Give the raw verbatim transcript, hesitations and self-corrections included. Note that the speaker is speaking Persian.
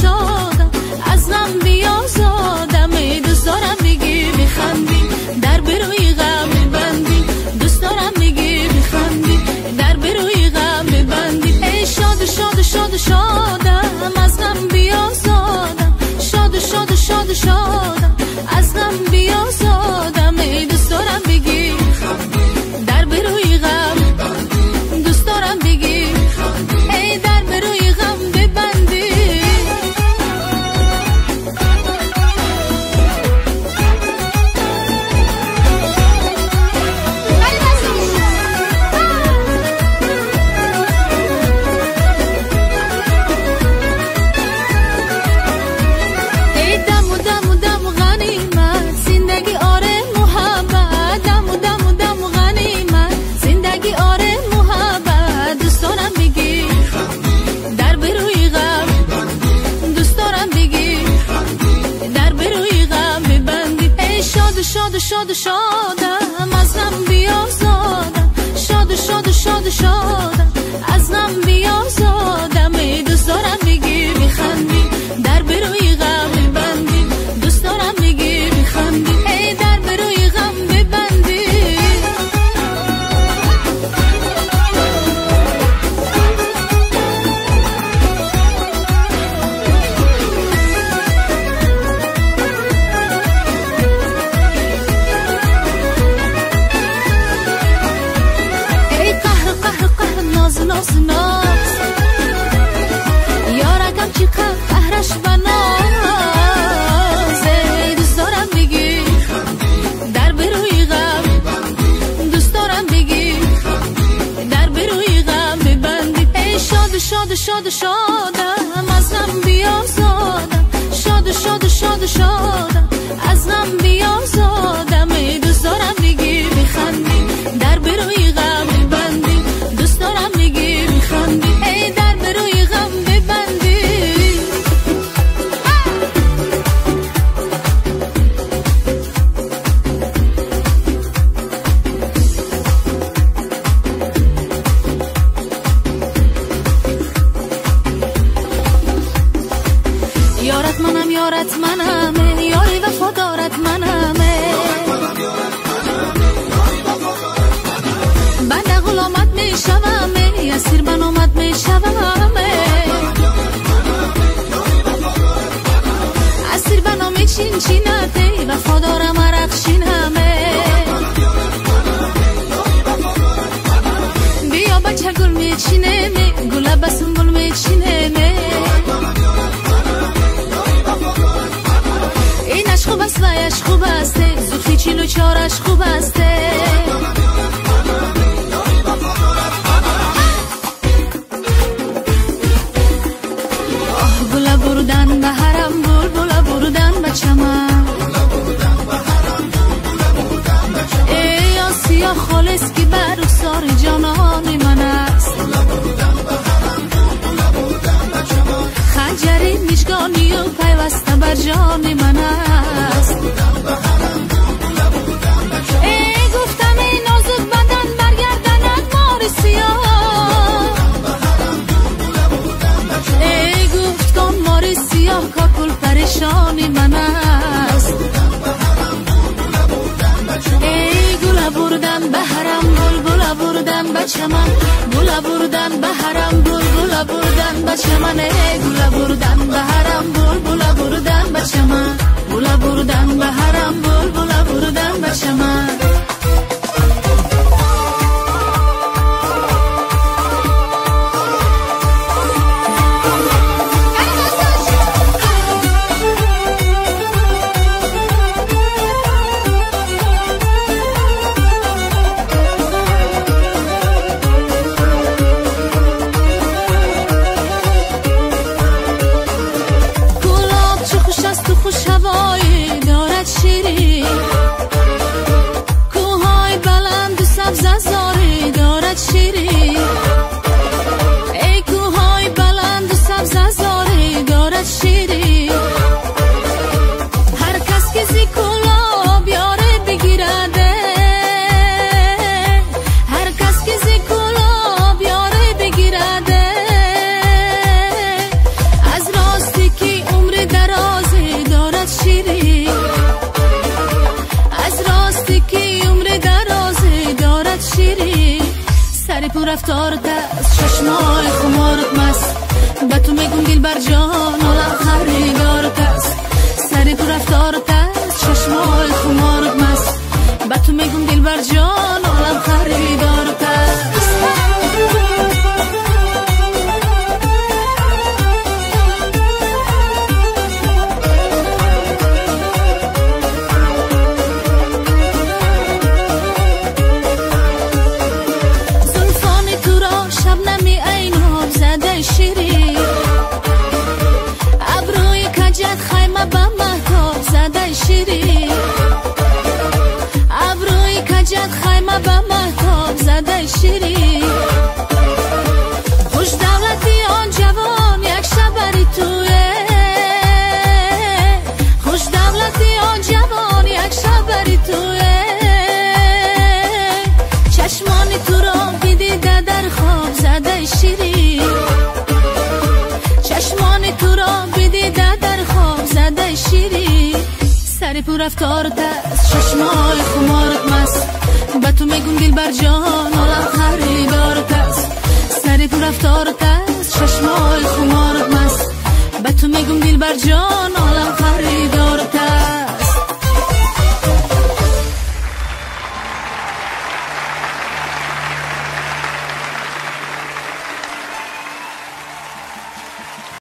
شادم، از غم بیازادم. ای دوست دارم بگی بخندی، در بروی غم ببندی. دوست دارم بگی بخندی، در بروی غم ببندی. ای شاد شاد شاد شادم، از غم بیازادم. شاد شاد شاد شادم، از غم بیازادم. ای دوست دارم بگی در بروی غم، دوست دارم بگی ای در بروی غم ببندی. ای دم و دم و دم غنیمت، زندگی آره محبت. دم و دم و دم غنیمت، زندگی آره محبت. دوست دارم بگی در بروی غم، دوست دارم بگی در بروی غم ببندی. ای شاد شاد شاد شادم، از غم بیازادم. شاد شاد شاد شادم، از غم بیازادم. ای دوست دارم بگی بخندی، در بروی غم ببندی. دوست دارم بگی بخندی، ای در بروی غم ببندی. ای قهر قهر قهر ناز ناز ناز، یارگم چی قهر قهرش و ناز. ای دوست دارم بگی در بروی غم، دوست دارم بگی در بروی غم ببندی. ای شاد شاد شاد شادم، از غم بیازادم. شاد شاد شاد شادم، از غم بیازادم. ای دوست دارم بگی بخندی، در بروی غم ببندی. دوست دارم بگی بخندی، ای در بروی غم ببندی. یارت منم یارت منم، یاری وفادارت منم. بنده غلامت میشوم، اسیر بنامت میشوم. اسیر بنامی چین چینت، وفادارم عرقشینم. بیا بچه گل میچینه، گل بسون گل میچینه. اینش خوب است و ایش خوب است، زوفی چیلو چارش خوب است. آه گل بردن به حرم، گل گل بردن به چمن. ای آسیا خالص که بر رخسار جانان من است. خنجری مشگانی و پیوسته بر جان من است. ای گفتم ای نازک بدن، برگردند مار سیاه. ای گفت کن مار سیاه، کاکل پریشان من است. ای گل بردن به حرم، گل گل بردن به چمن. گل بردن به حرم، گل گل بردن به چمن. ای گل بردن به حرم، گل گل بردن به چمن. گل بردن به حرم، گل گل بردن به چمن. خوش هوایی دارد شیری، کوههای بلند و سبز زاری دارد شیری. ای کوههای بلند و سبز زاری دارد شیری. هر کس که زی کلا بیاره بگیرده، هر کس که زی کلا بیاره بگیرده. از راستی که پر رفتارت است چشمای خمارت مست به تو میگم دل بر جان عالم خریدارت است سری پر رفتارت است چشمای خمارت مست به تو میگم دل بر جان عالم خریدارت است خیمه به محتاب زده شیری خوش دولتی آن جوان یک شبری توه خوش دولتی آن جوان یک شبری توه چشمانی تو را بدیده در خواب زده شیری چشمانی تو را بدیده در خواب زده شیری سری پر رفتارت است چشمای خمارت مست به تو میگم دل بر جان عالم خریدارت است سری پر رفتارت است چشمای خمارت مست به تو میگم دل بر جان